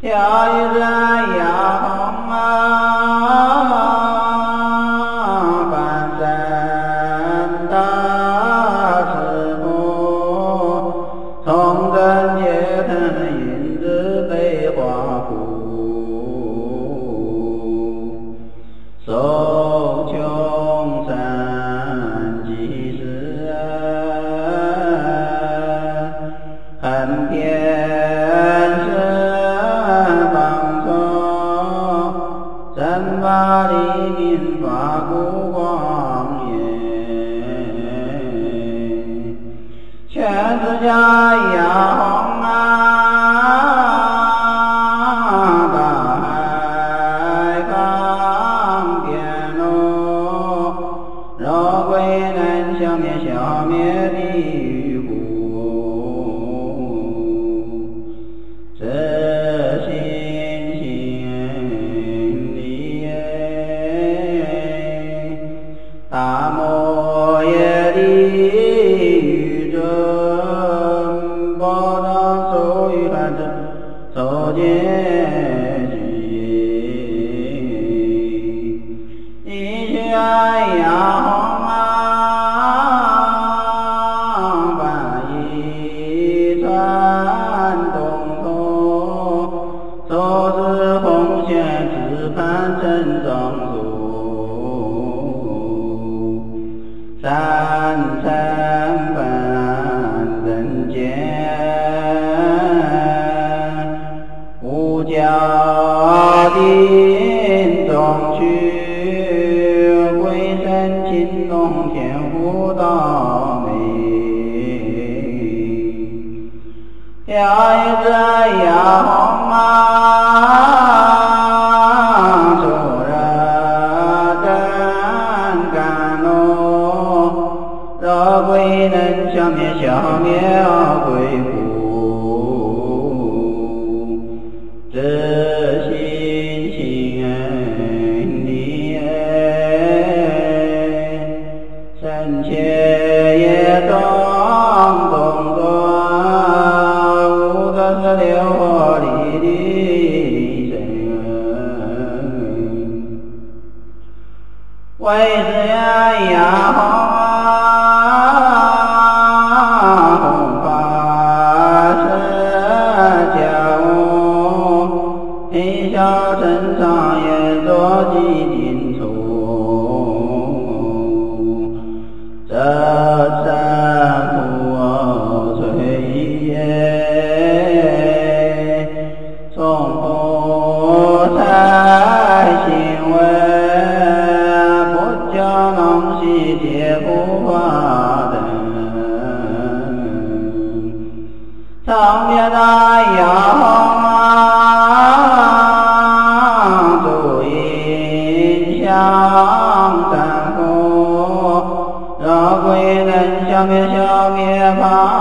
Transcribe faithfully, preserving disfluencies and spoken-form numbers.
有一人呀红啊，翻身大师傅，从真街藤银子被花布，受穷生几世恨偏是放纵，真把黎明发孤光也，全世界呀红啊，大海放遍路，若归能消灭消灭地狱苦，自信心里大摩耶地狱中，波涛属于汉子受戒举，一切爱呀红啊，把一传东通，说是红线只盼成庄树，三层本人间，五角定中去，鬼神青龙天护道美，有一只呀红啊，出了真甘露，若鬼能消灭消灭鬼苦，自信心里深切也动动动，无个是流火里的神，为是呀红啊，红发是家务，一笑身上也做几斤醋，这山铺炊烟，从不才行为，不叫弄西铁不花灯，上面的呀红啊，足印香山谷，若鬼能消灭消灭怕